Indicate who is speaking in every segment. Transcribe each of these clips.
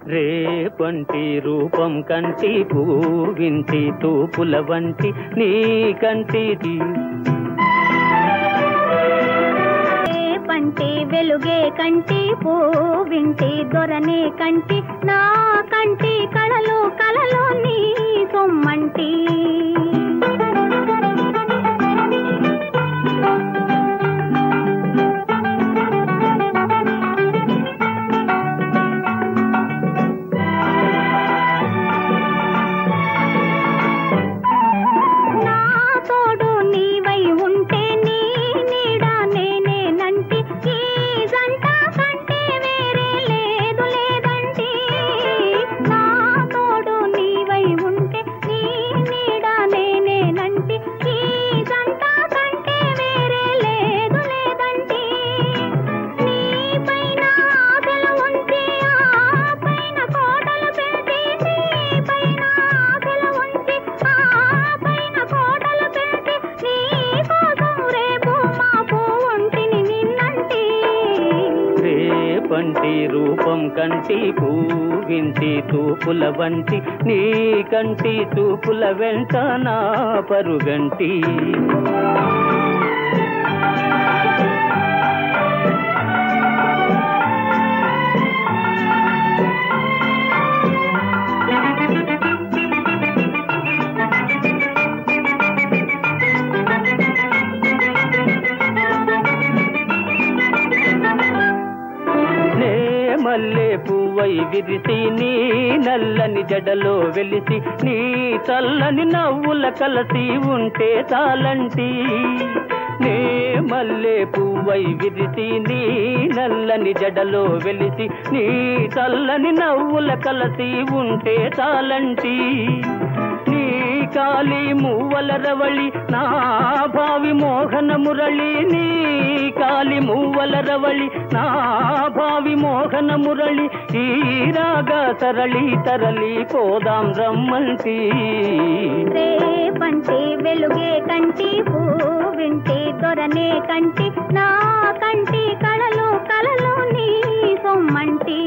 Speaker 1: రేపంటి రూపం కంటి పూవింటి తూపుల వంటి నీ కంటి
Speaker 2: రేపంటి వెలుగే కంటి పూవింటి దొరనే కంటి నా కంటి కళలో కళలో నీ సొమ్మంటి
Speaker 1: పంటి రూపం కంటి పూవింటి తూపుల వంటి నీ కంటి తూపుల వెంట నా పరుగంటి మల్లె పువ్వై విరిసి నీ నల్లని జడలో వెలిసి నీ చల్లని నవ్వుల కలసి ఉంటే చాలంటి నే మల్లె పువ్వై విరిసి నీ నల్లని జడలో వెలిసి నీ చల్లని నవ్వుల కలసి ఉంటే చాలంటి నీ కాలి మువ్వల రవళి నా భావి మోహన మురళి నీ కాలి మువ్వల రవళి నా భావి మోహన మురళి ఈ రాగా తరలి తరలి పోదాం రమ్మంటి
Speaker 2: రేపంటి వెలుగే కంటి పూవింటి దొరనే కంటి నా కంటి కళలో కళలో నీ సొమ్మంటి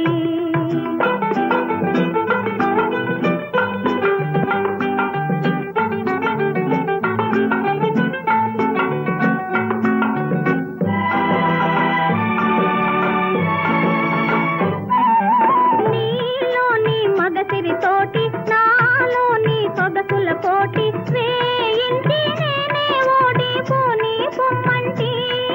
Speaker 2: తోటి నాలోని సొగసుల కోటి వేయించి నేనే ఓడిపోని పొమ్మంటి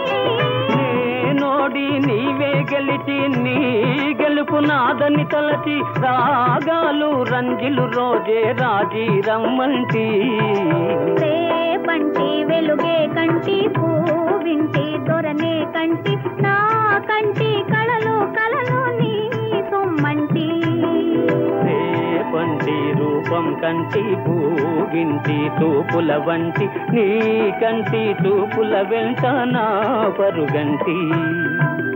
Speaker 1: నేనోడి నీవే గెలిచి నీ గెలుపు నాదని తలచి రాగాలు రంజిలు రోజే రాజీ రమ్మంటి
Speaker 2: రేపంటి వెలుగే కంటి పూవింటి దొరనే కంటి నా కంటి కళలో కళలో నీ సొమ్మంటి
Speaker 1: పంటి రూపం కంటి పూవింటి తూపుల వంటి నీ కంటి తూపుల వెంట నా పరుగంటి